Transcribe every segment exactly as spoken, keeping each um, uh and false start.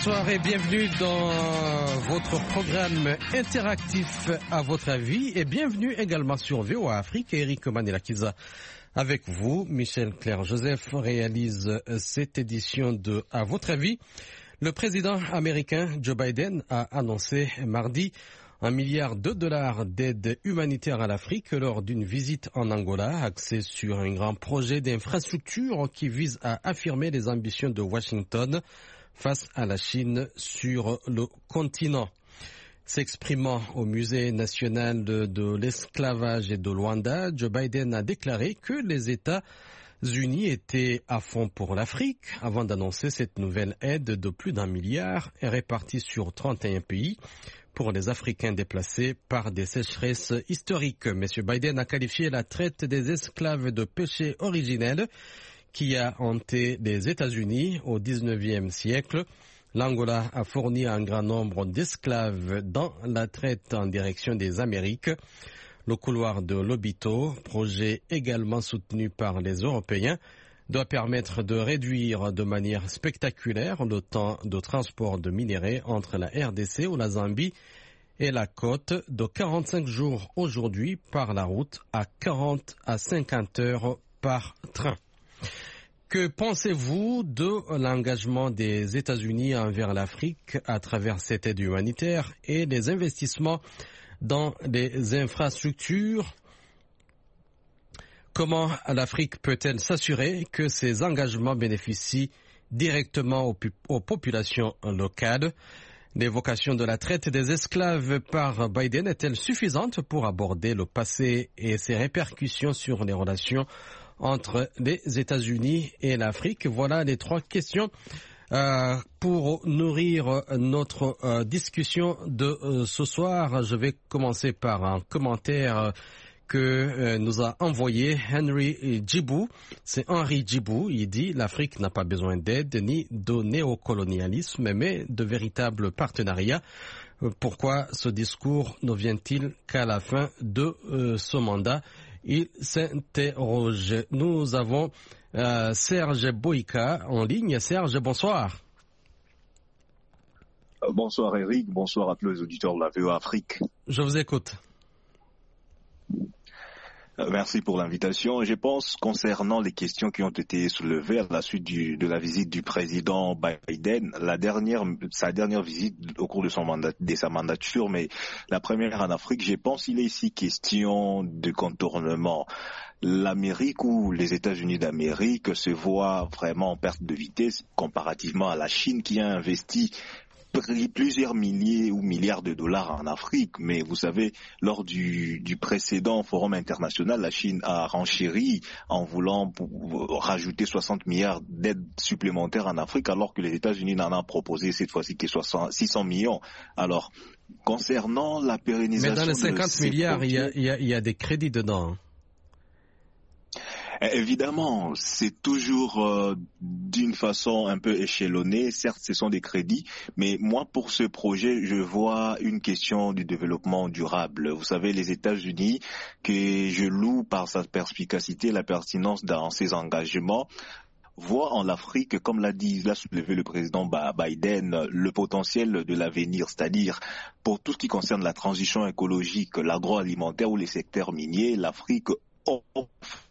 Bonsoir et bienvenue dans votre programme interactif à votre avis et bienvenue également sur V O A Afrique. Eric Manelakiza avec vous. Michel Claire-Joseph réalise cette édition de À votre avis. Le président américain Joe Biden a annoncé mardi un milliard de dollars d'aide humanitaire à l'Afrique lors d'une visite en Angola axée sur un grand projet d'infrastructure qui vise à affirmer les ambitions de Washington face à la Chine sur le continent. S'exprimant au Musée national de, de l'esclavage et de Luanda, Joe Biden a déclaré que les États-Unis étaient à fond pour l'Afrique avant d'annoncer cette nouvelle aide de plus d'un milliard répartie sur trente et un pays pour les Africains déplacés par des sécheresses historiques. M. Biden a qualifié la traite des esclaves de péché originel qui a hanté les États-Unis au dix-neuvième siècle. L'Angola a fourni un grand nombre d'esclaves dans la traite en direction des Amériques. Le couloir de Lobito, projet également soutenu par les Européens, doit permettre de réduire de manière spectaculaire le temps de transport de minerais entre la R D C ou la Zambie et la côte de quarante-cinq jours aujourd'hui par la route à quarante à cinquante heures par train. Que pensez-vous de l'engagement des États-Unis envers l'Afrique à travers cette aide humanitaire et les investissements dans les infrastructures? Comment l'Afrique peut-elle s'assurer que ces engagements bénéficient directement aux, aux populations locales? L'évocation de la traite des esclaves par Biden est-elle suffisante pour aborder le passé et ses répercussions sur les relations entre les États-Unis et l'Afrique? Voilà les trois questions euh, pour nourrir notre euh, discussion de euh, ce soir. Je vais commencer par un commentaire que euh, nous a envoyé Henry Djibou. C'est Henry Djibou. Il dit « L'Afrique n'a pas besoin d'aide ni de néocolonialisme, mais de véritables partenariats. Pourquoi ce discours ne vient-il qu'à la fin de euh, ce mandat ?» Il s'interroge. Nous avons euh, Serge Boïka en ligne. Serge, bonsoir. Bonsoir Eric, bonsoir à tous les auditeurs de la V O A Afrique. Je vous écoute. Merci pour l'invitation. Je pense concernant les questions qui ont été soulevées à la suite du, de la visite du président Biden, la dernière, sa dernière visite au cours de, son mandat, de sa mandature, mais la première en Afrique, je pense qu'il est ici question de contournement. L'Amérique ou les États-Unis d'Amérique se voient vraiment en perte de vitesse comparativement à la Chine qui a investi plusieurs milliers ou milliards de dollars en Afrique, mais vous savez, lors du, du précédent forum international, la Chine a renchéri en voulant rajouter soixante milliards d'aides supplémentaires en Afrique, alors que les États-Unis n'en ont proposé cette fois-ci que six cents millions. Alors, concernant la pérennisation... Mais dans les cinquante milliards, projets, il, y a, il, y a, il y a des crédits dedans. Évidemment, c'est toujours euh, d'une façon un peu échelonnée. Certes, ce sont des crédits, mais moi, pour ce projet, je vois une question du développement durable. Vous savez, les États-Unis, que je loue par sa perspicacité, la pertinence dans ses engagements, voient en l'Afrique, comme l'a dit, l'a soulevé le président Biden, le potentiel de l'avenir, c'est-à-dire pour tout ce qui concerne la transition écologique, l'agroalimentaire ou les secteurs miniers, l'Afrique offre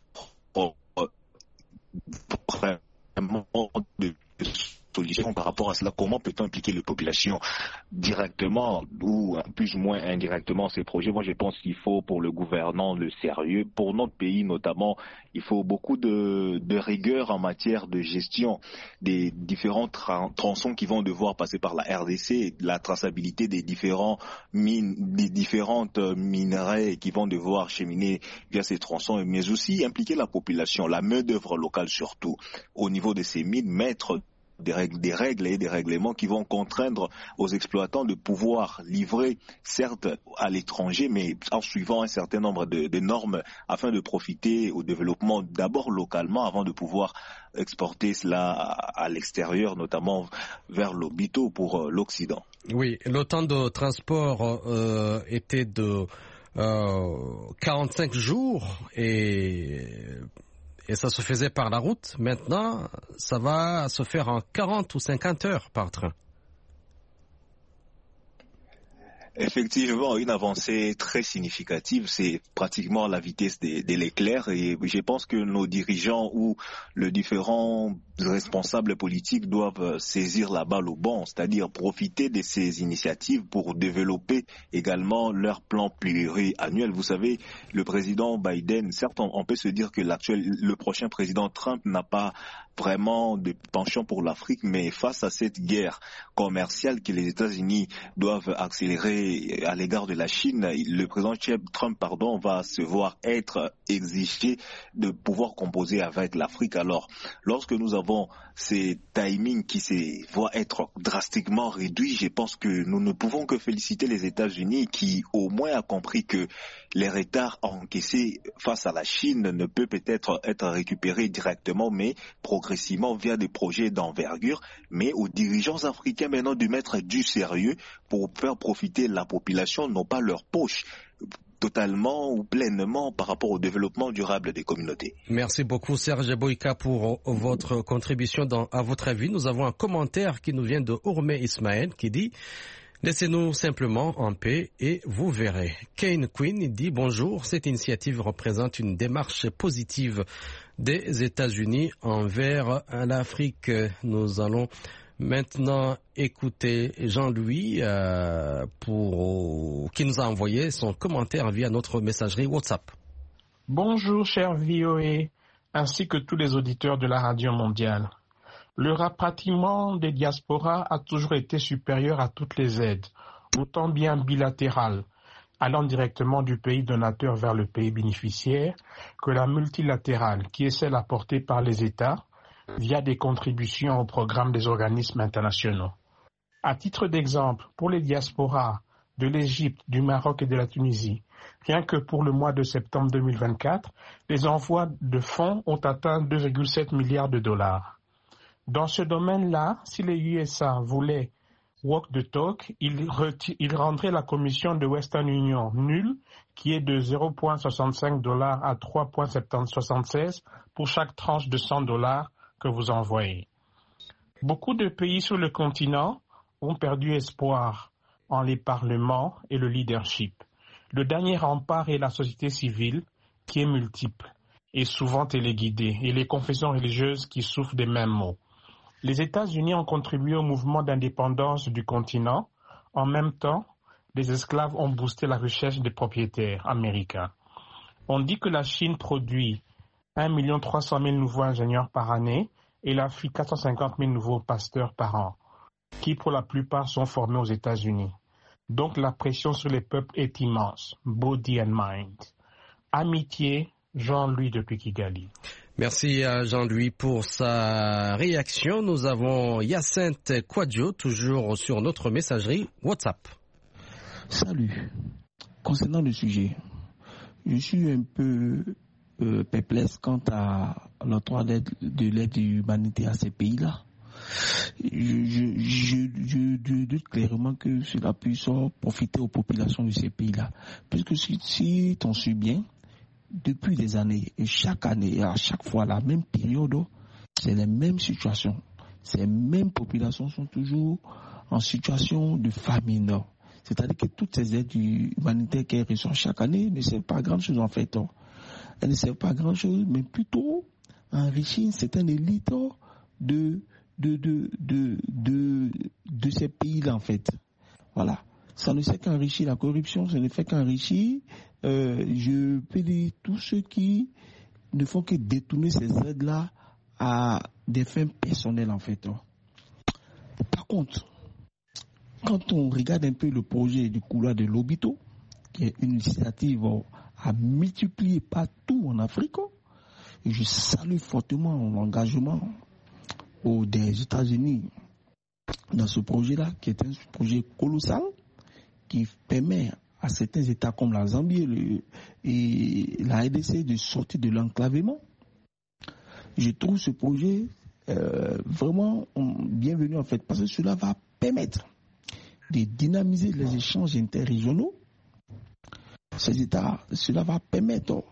vraiment de solutions par rapport à cela. Comment peut-on impliquer les populations directement ou plus ou moins indirectement ces projets? Moi, je pense qu'il faut pour le gouvernement le sérieux. Pour notre pays notamment, il faut beaucoup de, de rigueur en matière de gestion des différents tra- tronçons qui vont devoir passer par la R D C, la traçabilité des différents mines, des différentes minerais qui vont devoir cheminer via ces tronçons, mais aussi impliquer la population, la main-d'œuvre locale surtout, au niveau de ces mines, mettre Des règles, des règles et des règlements qui vont contraindre aux exploitants de pouvoir livrer, certes à l'étranger, mais en suivant un certain nombre de, de normes afin de profiter au développement d'abord localement avant de pouvoir exporter cela à, à l'extérieur, notamment vers l'Obito pour euh, l'Occident. Oui, le temps de transport euh, était de euh, quarante-cinq jours et... Et ça se faisait par la route. Maintenant, ça va se faire en quarante ou cinquante heures par train. Effectivement, une avancée très significative, c'est pratiquement la vitesse de, de l'éclair et je pense que nos dirigeants ou les différents responsables politiques doivent saisir la balle au bon, c'est-à-dire profiter de ces initiatives pour développer également leur plan pluriannuel. Vous savez, le président Biden, certes, on, on peut se dire que l'actuel, le prochain président Trump n'a pas vraiment de penchant pour l'Afrique, mais face à cette guerre commerciale que les États-Unis doivent accélérer à l'égard de la Chine, le président Trump pardon, va se voir être exigé de pouvoir composer avec l'Afrique. Alors, lorsque nous avons ces timings qui se voient être drastiquement réduits, je pense que nous ne pouvons que féliciter les États-Unis qui au moins a compris que les retards encaissés face à la Chine ne peut peut-être être récupérés directement, mais progressivement via des projets d'envergure, mais aux dirigeants africains maintenant de mettre du sérieux pour faire profiter la population, non pas leur poche, totalement ou pleinement par rapport au développement durable des communautés. Merci beaucoup Serge Boïka pour votre contribution dans À votre avis. Nous avons un commentaire qui nous vient de Ourmé Ismaël qui dit « Laissez-nous simplement en paix et vous verrez ». Kane Quinn dit « Bonjour, cette initiative représente une démarche positive des États-Unis envers l'Afrique. Nous allons maintenant écouter Jean-Louis euh, pour, qui nous a envoyé son commentaire via notre messagerie WhatsApp. Bonjour cher V O A, ainsi que tous les auditeurs de la radio mondiale. Le rapatriement des diasporas a toujours été supérieur à toutes les aides, autant bien bilatérales, allant directement du pays donateur vers le pays bénéficiaire, que la multilatérale, qui est celle apportée par les États via des contributions au programme des organismes internationaux. À titre d'exemple, pour les diasporas de l'Égypte, du Maroc et de la Tunisie, rien que pour le mois de septembre deux mille vingt-quatre, les envois de fonds ont atteint deux virgule sept milliards de dollars. Dans ce domaine-là, si les U S A voulaient walk the talk, ils, ils rendraient la commission de Western Union nulle, qui est de zéro virgule soixante-cinq dollars à trois virgule soixante-seize pour chaque tranche de cent dollars que vous envoyez. Beaucoup de pays sur le continent ont perdu espoir en les parlements et le leadership. Le dernier rempart est la société civile, qui est multiple et souvent téléguidée, et les confessions religieuses qui souffrent des mêmes maux. Les États-Unis ont contribué au mouvement d'indépendance du continent. En même temps, les esclaves ont boosté la recherche des propriétaires américains. On dit que la Chine produit un million trois cent mille nouveaux ingénieurs par année et l'Afrique quatre cent cinquante mille nouveaux pasteurs par an, qui pour la plupart sont formés aux États-Unis. Donc la pression sur les peuples est immense, body and mind. Amitié, Jean-Louis depuis Kigali. Merci à Jean-Louis pour sa réaction. Nous avons Yacinthe Kwadjo, toujours sur notre messagerie WhatsApp. Salut. Concernant le sujet, je suis un peu euh, perplexe quant à l'octroi de l'aide humanitaire à ces pays-là. Je, je, je, je, je doute clairement que cela puisse profiter aux populations de ces pays-là. Puisque si, si t'en suis bien, depuis des années, et chaque année, et à chaque fois, la même période, c'est les mêmes situations. Ces mêmes populations sont toujours en situation de famine. C'est-à-dire que toutes ces aides humanitaires qu'elles reçoivent chaque année ne servent pas à grand-chose en fait. Elles ne servent pas à grand-chose, mais plutôt enrichir une certaine élite de, de, de, de, de, de ces pays-là en fait. Voilà. Ça ne fait qu'enrichir la corruption, ça ne fait qu'enrichir, euh, je peux dire, tous ceux qui ne font que détourner ces aides-là à des fins personnelles en fait. Par contre, quand on regarde un peu le projet du couloir de Lobito, qui est une initiative à multiplier partout en Afrique, et je salue fortement l'engagement des États-Unis dans ce projet-là, qui est un projet colossal, qui permet à certains États comme la Zambie et, le, et la R D C de sortir de l'enclavement. Je trouve ce projet euh, vraiment bienvenu en fait, parce que cela va permettre de dynamiser les échanges interrégionaux. Ces États, cela va permettre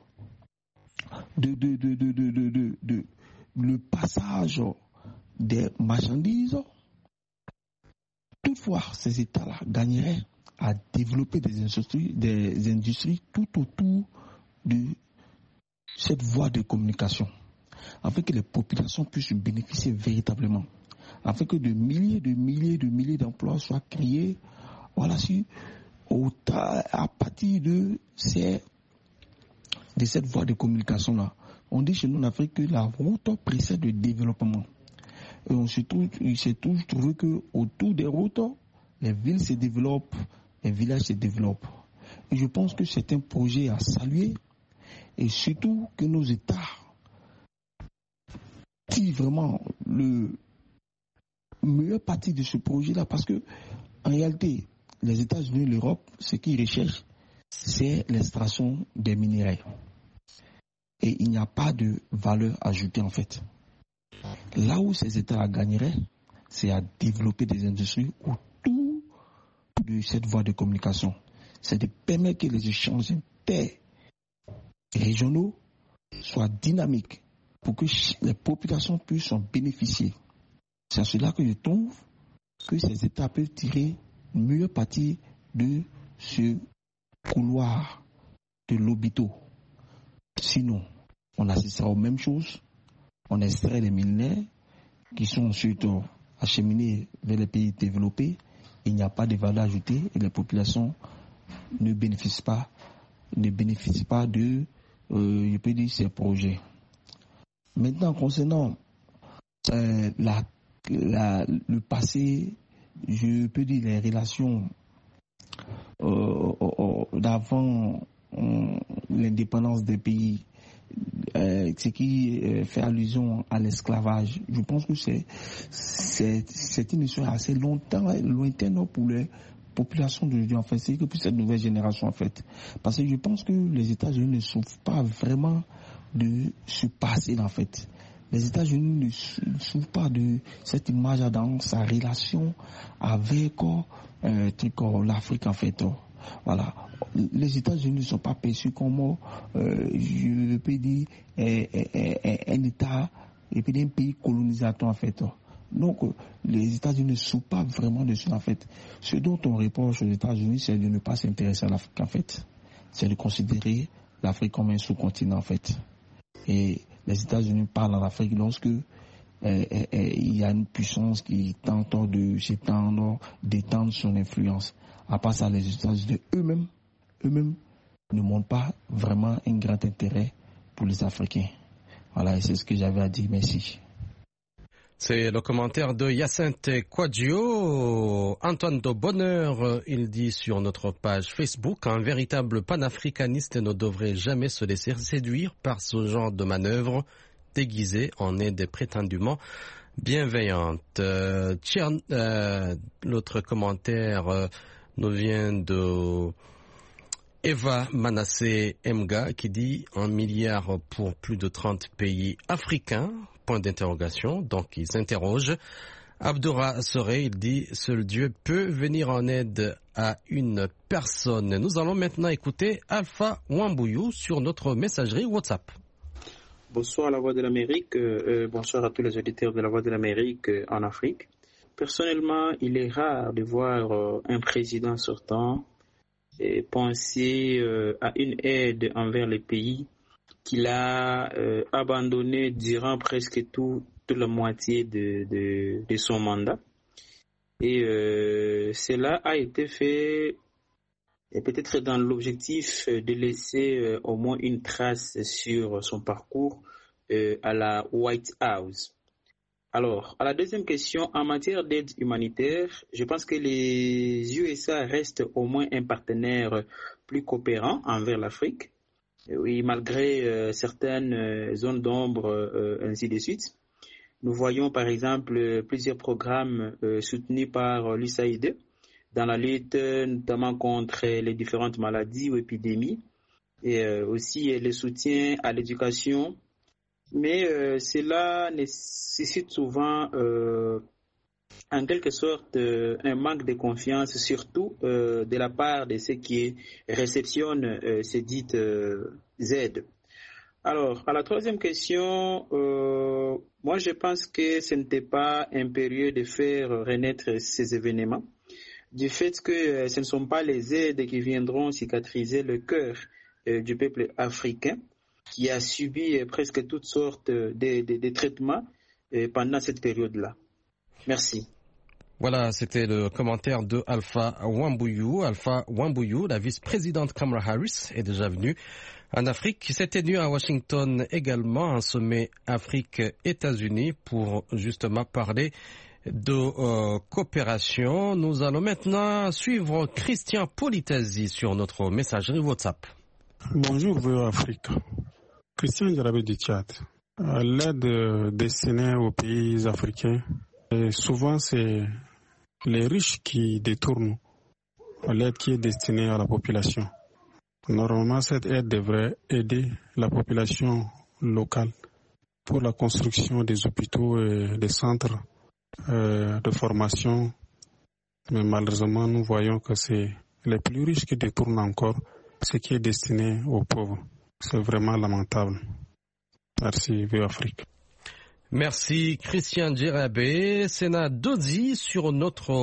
de, de, de, de, de, de, de, de le passage des marchandises. Toutefois, ces États-là gagneraient à développer des industries, des industries tout autour de cette voie de communication, afin que les populations puissent bénéficier véritablement, afin que de milliers de milliers de milliers d'emplois soient créés, voilà, si, à partir de, ces, de cette voie de communication-là. On dit chez nous en Afrique que la route précède le développement. Et on se trouve, il s'est toujours trouvé qu'autour des routes, les villes se développent, les villages se développent. Et je pense que c'est un projet à saluer, et surtout que nos États tirent vraiment le meilleur parti de ce projet-là, parce que en réalité, les États-Unis et l'Europe, ce qu'ils recherchent, c'est l'extraction des minéraux. Et il n'y a pas de valeur ajoutée en fait. Là où ces États gagneraient, c'est à développer des industries autour de cette voie de communication. C'est de permettre que les échanges interrégionaux soient dynamiques pour que les populations puissent en bénéficier. C'est à cela que je trouve que ces États peuvent tirer une meilleure partie de ce couloir de l'Obito. Sinon, on assistera aux mêmes choses. On extrait les millénaires qui sont ensuite acheminés vers les pays développés. Il n'y a pas de valeur ajoutée et les populations ne bénéficient pas, ne bénéficient pas de, euh, je peux dire, ces projets. Maintenant, concernant euh, la, la, le passé, je peux dire les relations euh, euh, d'avant euh, l'indépendance des pays, euh, ce qui euh, fait allusion à l'esclavage. Je pense que c'est, c'est, c'est une histoire assez longtemps, lointaine pour les populations d'aujourd'hui, en fait, c'est que pour cette nouvelle génération, en fait. Parce que je pense que les États-Unis ne souffrent pas vraiment de ce passé, en fait. Les États-Unis ne souffrent pas de cette image dans sa relation avec euh, l'Afrique, en fait. Voilà. Les États-Unis ne sont pas perçus comme, euh, je peux dire, un, un, un État, et puis un pays colonisateur, en fait. Donc, les États-Unis ne souffrent pas vraiment de ça, en fait. Ce dont on reproche aux États-Unis, c'est de ne pas s'intéresser à l'Afrique, en fait. C'est de considérer l'Afrique comme un sous-continent, en fait. Et les États-Unis parlent en Afrique lorsque euh, euh, il y a une puissance qui tente de s'étendre, d'étendre son influence. À part ça, les États-Unis eux-mêmes, eux-mêmes ne montrent pas vraiment un grand intérêt pour les Africains. Voilà, et c'est ce que j'avais à dire. Merci. C'est le commentaire de Hyacinthe Quadio. Antoine de Bonheur, il dit sur notre page Facebook, un véritable panafricaniste ne devrait jamais se laisser séduire par ce genre de manœuvre déguisée en aide prétendument bienveillante. Euh, tiens, euh, l'autre commentaire euh, nous vient de Eva Manassé Mga qui dit un milliard pour plus de trente pays africains. Point d'interrogation, donc ils s'interrogent. Abdoura Soré, il dit « Seul Dieu peut venir en aide à une personne ». Nous allons maintenant écouter Alpha Wambouyou sur notre messagerie WhatsApp. Bonsoir à la Voix de l'Amérique, euh, bonsoir à tous les auditeurs de la Voix de l'Amérique euh, en Afrique. Personnellement, il est rare de voir euh, un président sortant et penser euh, à une aide envers les pays qu'il a euh, abandonné durant presque tout, toute la moitié de, de, de son mandat. Et euh, cela a été fait et peut-être dans l'objectif de laisser euh, au moins une trace sur son parcours euh, à la White House. Alors, à la deuxième question, en matière d'aide humanitaire, je pense que les U S A restent au moins un partenaire plus coopérant envers l'Afrique. Oui, malgré euh, certaines euh, zones d'ombre, euh, ainsi de suite. Nous voyons par exemple euh, plusieurs programmes euh, soutenus par l'U S A I D dans la lutte euh, notamment contre les différentes maladies ou épidémies et euh, aussi euh, le soutien à l'éducation. Mais euh, cela nécessite souvent euh, en quelque sorte euh, un manque de confiance, surtout euh, de la part de ceux qui réceptionnent euh, ces dites euh, aides. Alors, à la troisième question, euh, moi je pense que ce n'était pas impérieux de faire renaître ces événements. du fait que euh, ce ne sont pas les aides qui viendront cicatriser le cœur euh, du peuple africain qui a subi euh, presque toutes sortes de, de, de traitements euh, pendant cette période-là. Merci. Voilà, c'était le commentaire de Alpha Wambuyu. Alpha Wambuyu, la vice-présidente Kamala Harris, est déjà venue en Afrique. Qui s'est tenue à Washington également, un sommet Afrique-États-Unis pour justement parler de euh, coopération. Nous allons maintenant suivre Christian Politasi sur notre messagerie WhatsApp. Bonjour, V O Afrique. Christian Jarabé du Tchad. L'aide destinée aux pays africains, et souvent c'est les riches qui détournent l'aide qui est destinée à la population. Normalement, cette aide devrait aider la population locale pour la construction des hôpitaux et des centres euh, de formation. Mais malheureusement, nous voyons que c'est les plus riches qui détournent encore ce qui est destiné aux pauvres. C'est vraiment lamentable. Merci, V O Afrique. Merci Christian Djerabé. Sénat Dodi sur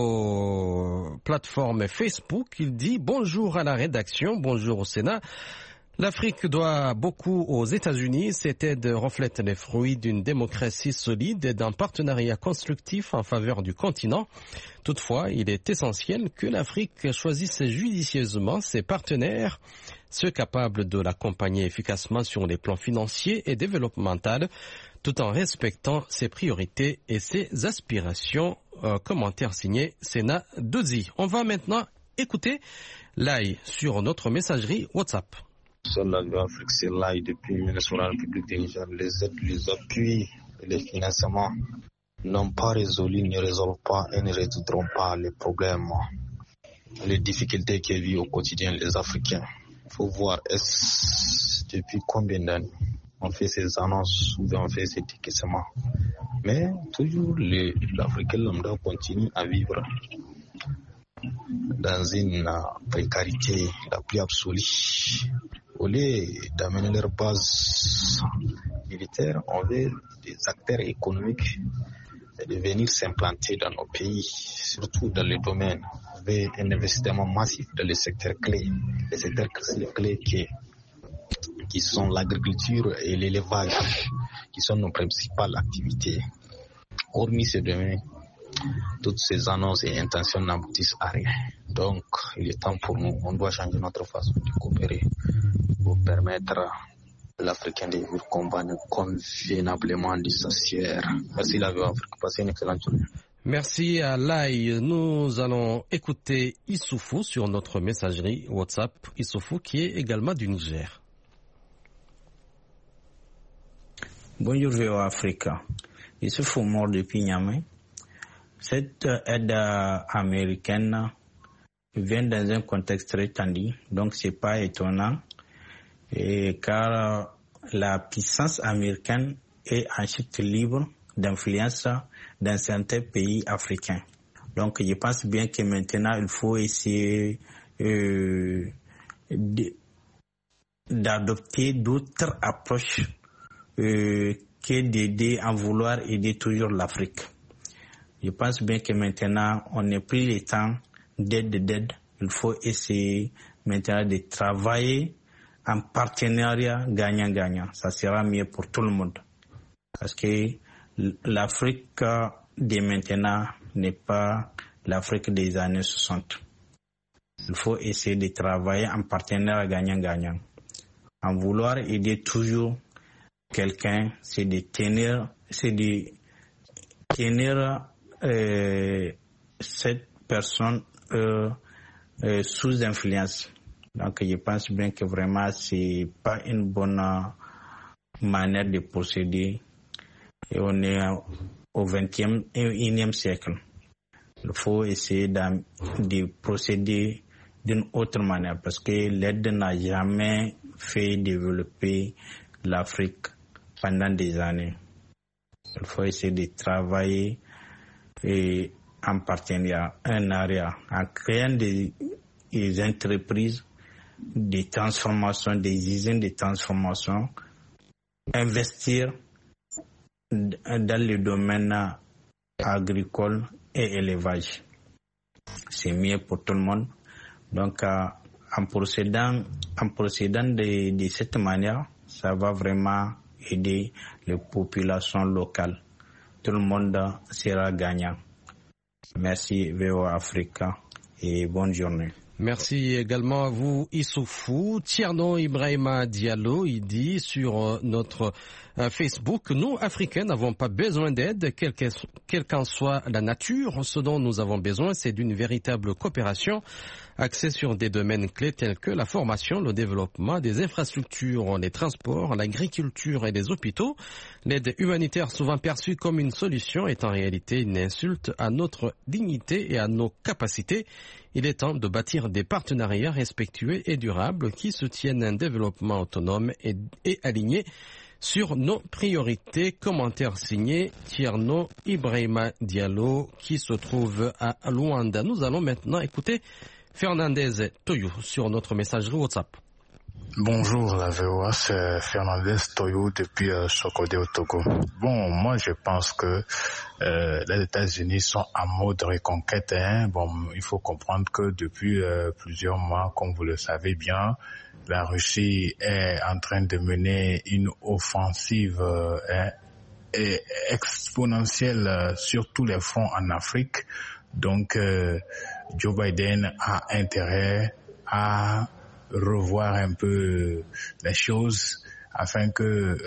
notre plateforme Facebook. Il dit bonjour à la rédaction, bonjour au Sénat. L'Afrique doit beaucoup aux États-Unis. Cette aide reflète les fruits d'une démocratie solide et d'un partenariat constructif en faveur du continent. Toutefois, il est essentiel que l'Afrique choisisse judicieusement ses partenaires, ceux capables de l'accompagner efficacement sur les plans financiers et développementaux, tout en respectant ses priorités et ses aspirations. Euh, commentaire signé Sénat Dozi. On va maintenant écouter Lai sur notre messagerie WhatsApp. Sur l'Afrique, c'est Lai depuis la République du Niger. Les aides, les appuis et les financements n'ont pas résolu, ne résolvent pas et ne résoudront pas les problèmes, les difficultés que vivent au quotidien les Africains. Il faut voir, est-ce depuis combien d'années on fait ces annonces ou on fait ces décaissements. Mais toujours les, l'Africain lambda continue à vivre dans une précarité la plus absolue. Au lieu d'amener leur base militaire, on veut des acteurs économiques de venir s'implanter dans nos pays, surtout dans les domaines. On veut un investissement massif dans les secteurs clés, les secteurs clés qui qui sont l'agriculture et l'élevage, qui sont nos principales activités. Hormis ce domaine, toutes ces annonces et intentions n'aboutissent à rien. Donc, il est temps pour nous, on doit changer notre façon de coopérer pour permettre à l'Africain de vivre convenablement dissociaire. Merci la V O Afrique, passez une excellente journée. Merci à Lai. Nous allons écouter Issoufou sur notre messagerie WhatsApp. Issoufou qui est également du Niger. Bonjour V O Africa. Issoufou mort depuis Niamey. Cette aide américaine vient dans un contexte très tendu, donc c'est pas étonnant, et car la puissance américaine est en chute libre d'influence dans certains pays africains. Donc je pense bien que maintenant il faut essayer euh, d'adopter d'autres approches Euh, que d'aider à vouloir aider toujours l'Afrique. Je pense bien que maintenant, on n'est plus le temps d'aide, d'aide. Il faut essayer maintenant de travailler en partenariat gagnant-gagnant. Ça sera mieux pour tout le monde. Parce que l'Afrique de maintenant n'est pas l'Afrique des années soixante. Il faut essayer de travailler en partenariat gagnant-gagnant. En vouloir aider toujours quelqu'un, c'est de tenir, c'est de tenir euh, cette personne euh, euh, sous influence. Donc, je pense bien que vraiment c'est pas une bonne manière de procéder. Et on est au vingtième et unième siècle. Il faut essayer de, de procéder d'une autre manière parce que l'aide n'a jamais fait développer l'Afrique pendant des années. Il faut essayer de travailler et en partenariat, un area, en créant des, des entreprises de transformation, des usines de transformation, investir dans le domaine agricole et élevage. c'est mieux pour tout le monde. Donc, euh, en procédant, en procédant de, de cette manière, ça va vraiment aider les populations locales. Tout le monde sera gagnant. Merci V O A Africa et bonne journée. Merci également à vous, Issoufou. Tierno Ibrahima Diallo, il dit sur notre Facebook, nous, Africains, n'avons pas besoin d'aide, quelle qu'en soit la nature. Ce dont nous avons besoin, c'est d'une véritable coopération axée sur des domaines clés tels que la formation, le développement des infrastructures, les transports, l'agriculture et les hôpitaux. L'aide humanitaire, souvent perçue comme une solution, est en réalité une insulte à notre dignité et à nos capacités. Il est temps de bâtir des partenariats respectueux et durables qui soutiennent un développement autonome et, et aligné sur nos priorités. Commentaire signé Tierno Ibrahima Diallo qui se trouve à Luanda. Nous allons maintenant écouter Fernandez Toyo sur notre messagerie WhatsApp. Bonjour la V O A, c'est Fernandez Toyo depuis euh, Sokodé au Togo. Bon, moi je pense que euh, les États-Unis sont en mode reconquête. Hein. Bon, il faut comprendre que depuis euh, plusieurs mois, comme vous le savez bien, la Russie est en train de mener une offensive euh, hein, et exponentielle euh, sur tous les fronts en Afrique. Donc, euh, Joe Biden a intérêt à revoir un peu les choses afin que euh,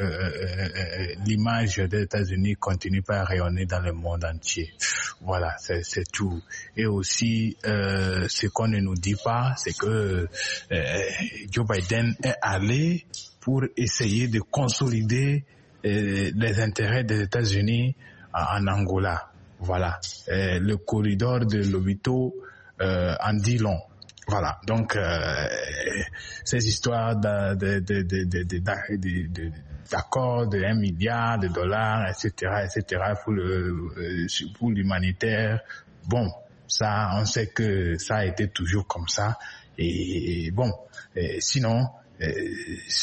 euh, l'image des États-Unis continue pas à rayonner dans le monde entier. Voilà, c'est, c'est tout. Et aussi, euh, ce qu'on ne nous dit pas, c'est que euh, Joe Biden est allé pour essayer de consolider euh, les intérêts des États-Unis en, en Angola. Voilà, euh, le corridor de Lobito euh, en dit long. Voilà, donc euh, ces histoires de, de, de, de, de, de, de, de, d'accords de un milliard de dollars, et cetera, et cetera pour le pour l'humanitaire. Bon, ça, on sait que ça a été toujours comme ça. Et, et bon, et sinon, et,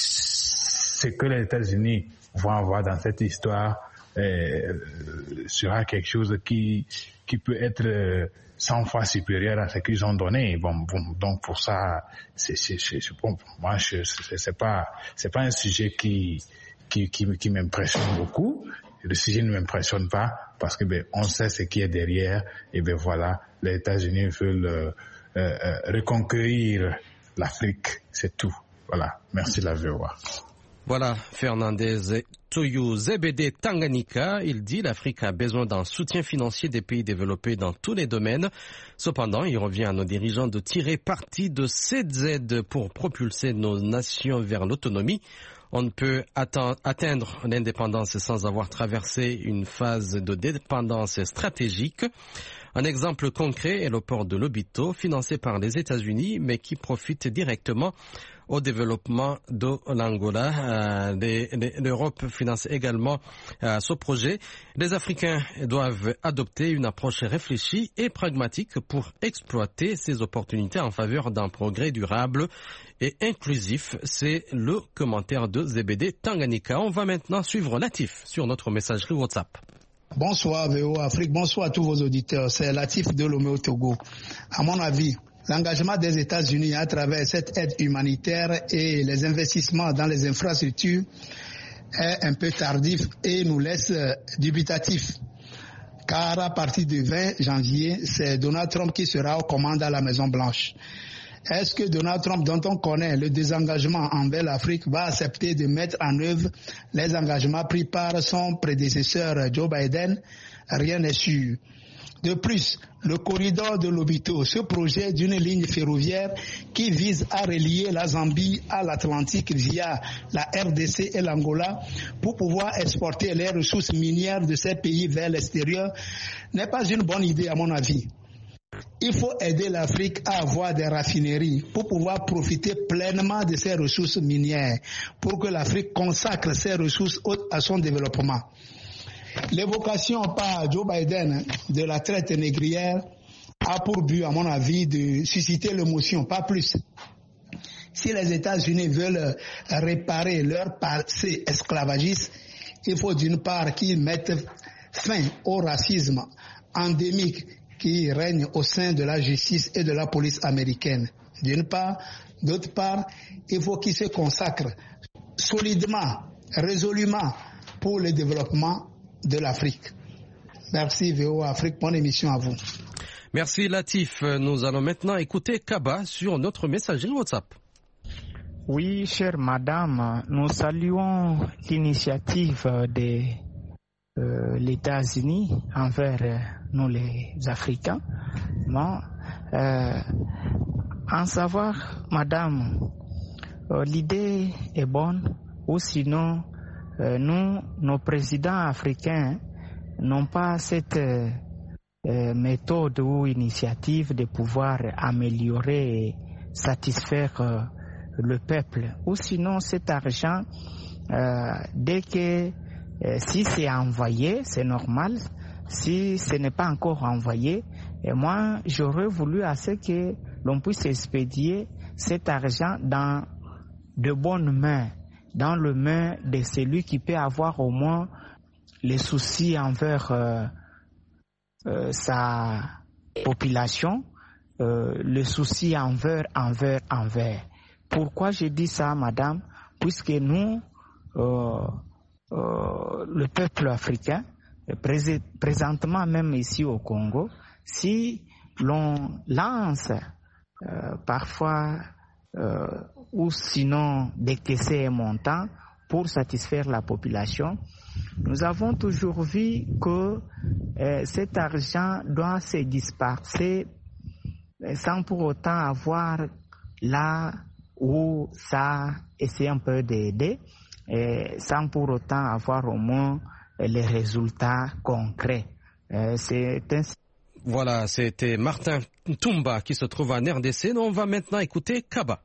ce que les États-Unis vont avoir dans cette histoire euh, sera quelque chose qui qui peut être euh, cent fois supérieur à ce qu'ils ont donné. Bon, bon, donc pour ça, c'est, c'est, c'est, bon, moi, je, c'est, c'est pas, c'est pas un sujet qui, qui, qui, qui m'impressionne beaucoup. Le sujet ne m'impressionne pas parce que ben, on sait ce qui est derrière. Et ben voilà, les États-Unis veulent euh, euh, reconquérir l'Afrique, c'est tout. Voilà, merci la V O A. Voilà, Fernandez Toyo Zebede Tanganyika, il dit l'Afrique a besoin d'un soutien financier des pays développés dans tous les domaines. Cependant, il revient à nos dirigeants de tirer parti de cette aide pour propulser nos nations vers l'autonomie. On ne peut atteindre l'indépendance sans avoir traversé une phase de dépendance stratégique. Un exemple concret est le port de Lobito, financé par les États-Unis, mais qui profite directement au développement de l'Angola. Euh, L'Europe finance également euh, ce projet. Les Africains doivent adopter une approche réfléchie et pragmatique pour exploiter ces opportunités en faveur d'un progrès durable et inclusif. C'est le commentaire de Zebede Tanganyika. On va maintenant suivre Latif sur notre messagerie WhatsApp. Bonsoir V O A Afrique, bonsoir à tous vos auditeurs. C'est Latif de Lomé au Togo. À mon avis, l'engagement des États-Unis à travers cette aide humanitaire et les investissements dans les infrastructures est un peu tardif et nous laisse dubitatifs. Car à partir du vingt janvier, c'est Donald Trump qui sera aux commandes à la Maison-Blanche. Est-ce que Donald Trump, dont on connaît le désengagement envers l'Afrique, va accepter de mettre en œuvre les engagements pris par son prédécesseur Joe Biden? Rien n'est sûr. De plus, le corridor de Lobito, ce projet d'une ligne ferroviaire qui vise à relier la Zambie à l'Atlantique via la R D C et l'Angola pour pouvoir exporter les ressources minières de ces pays vers l'extérieur, n'est pas une bonne idée à mon avis. Il faut aider l'Afrique à avoir des raffineries pour pouvoir profiter pleinement de ces ressources minières, pour que l'Afrique consacre ses ressources à son développement. L'évocation par Joe Biden de la traite négrière a pour but, à mon avis, de susciter l'émotion, pas plus. Si les États-Unis veulent réparer leur passé esclavagiste, il faut d'une part qu'ils mettent fin au racisme endémique qui règnent au sein de la justice et de la police américaine. D'une part, d'autre part, il faut qu'ils se consacrent solidement, résolument pour le développement de l'Afrique. Merci V O A Afrique, bonne émission à vous. Merci Latif. Nous allons maintenant écouter Kaba sur notre messagerie WhatsApp. Oui, chère madame, nous saluons l'initiative des euh, les États-Unis envers euh, nous les Africains. Bon, euh, en savoir, madame, euh, l'idée est bonne, ou sinon, euh, nous, nos présidents africains, n'ont pas cette euh, euh, méthode ou initiative de pouvoir améliorer et satisfaire euh, le peuple. Ou sinon, cet argent, euh, dès que Euh, si c'est envoyé, c'est normal. Si ce n'est pas encore envoyé, et moi, j'aurais voulu à ce que l'on puisse expédier cet argent dans de bonnes mains, dans les mains de celui qui peut avoir au moins les soucis envers euh, euh, sa population, euh, le souci envers, envers, envers. Pourquoi je dis ça, madame? Puisque nous, euh, Euh, le peuple africain, pré- présentement même ici au Congo, si l'on lance euh, parfois euh, ou sinon décaisser un montant pour satisfaire la population, nous avons toujours vu que euh, cet argent doit se disperser sans pour autant avoir là où ça essaie un peu d'aider, et sans pour autant avoir au moins les résultats concrets. Euh, c'est un... Voilà, c'était Martin Toumba qui se trouve en R D C. On va maintenant écouter Kaba.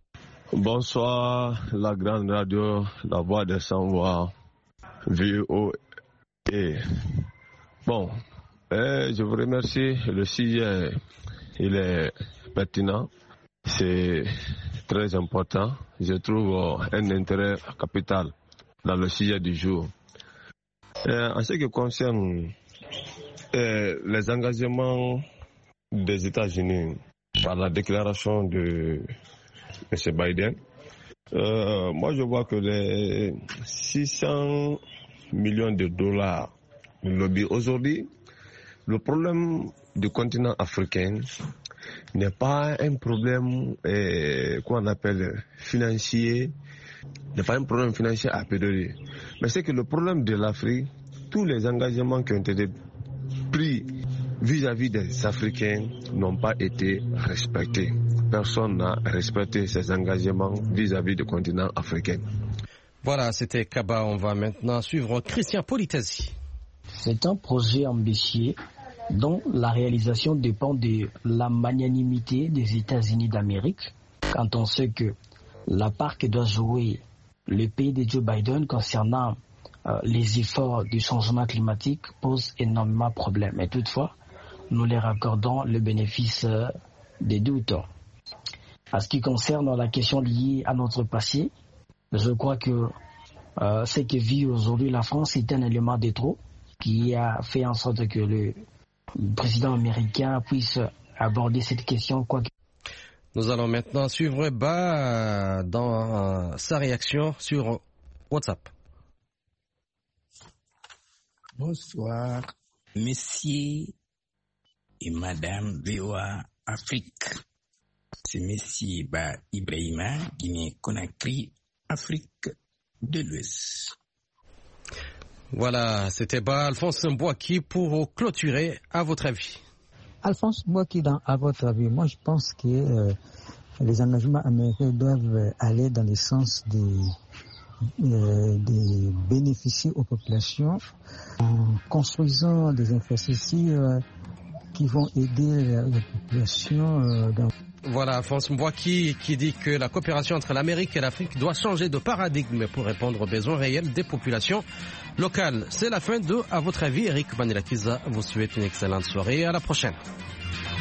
Bonsoir, la grande radio, la voix des sans-voix, V O A. Bon, eh, je vous remercie. Le sujet, il est pertinent. C'est très important. Je trouve un intérêt capital dans le sujet du jour. Euh, en ce qui concerne euh, les engagements des États-Unis par la déclaration de M. Biden, euh, moi je vois que les six cents millions de dollars de lobby aujourd'hui, le problème du continent africain n'est pas un problème euh, qu'on appelle financier, n'est pas un problème financier à pédoler. Mais c'est que le problème de l'Afrique, tous les engagements qui ont été pris vis-à-vis des Africains n'ont pas été respectés. Personne n'a respecté ces engagements vis-à-vis du continent africain. Voilà, c'était Kaba. On va maintenant suivre Christian Politesi. C'est un projet ambitieux dont la réalisation dépend de la magnanimité des États-Unis d'Amérique, quand on sait que la part que doit jouer le pays de Joe Biden concernant euh, les efforts du changement climatique pose énormément de problèmes. Et toutefois, nous leur accordons le bénéfice euh, des doutes. À ce qui concerne la question liée à notre passé, je crois que euh, ce que vit aujourd'hui la France est un élément de trop qui a fait en sorte que le Le président américain puisse aborder cette question. Quoi. Nous allons maintenant suivre Ba dans sa réaction sur WhatsApp. Bonsoir, messieurs et madame V O A Afrique. C'est monsieur Ba Ibrahima, Guinée-Conakry, Afrique de l'Ouest. Voilà, c'était Ba Alphonse Mbouaki pour clôturer, à votre avis. Alphonse Mbouaki, à votre avis, moi je pense que euh, les engagements américains doivent aller dans le sens de, euh, de bénéficier aux populations en construisant des infrastructures qui vont aider les populations euh, dans... Voilà, Alphonse Mbouaki qui dit que la coopération entre l'Amérique et l'Afrique doit changer de paradigme pour répondre aux besoins réels des populations locales. C'est la fin de À votre avis, Eric Manilakiza vous souhaite une excellente soirée et à la prochaine.